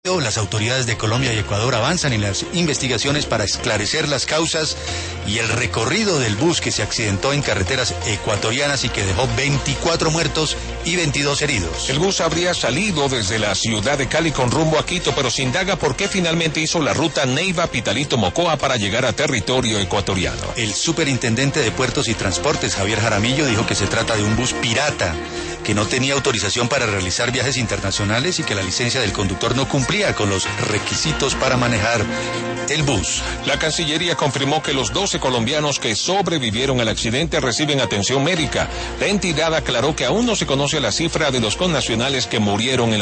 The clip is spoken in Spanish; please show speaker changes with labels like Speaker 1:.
Speaker 1: Las autoridades de Colombia y Ecuador avanzan en las investigaciones para esclarecer las causas y el recorrido del bus que se accidentó en carreteras ecuatorianas y que dejó 24 muertos y 22 heridos.
Speaker 2: El bus habría salido desde la ciudad de Cali con rumbo a Quito, pero se indaga por qué finalmente hizo la ruta Neiva-Pitalito-Mocoa para llegar a territorio ecuatoriano.
Speaker 1: El superintendente de Puertos y Transportes, Javier Jaramillo, dijo que se trata de un bus pirata, que no tenía autorización para realizar viajes internacionales y que la licencia del conductor no cumplía con los requisitos para manejar el bus.
Speaker 2: La Cancillería confirmó que los 12 colombianos que sobrevivieron al accidente reciben atención médica. La entidad aclaró que aún no se conoce la cifra de los connacionales que murieron en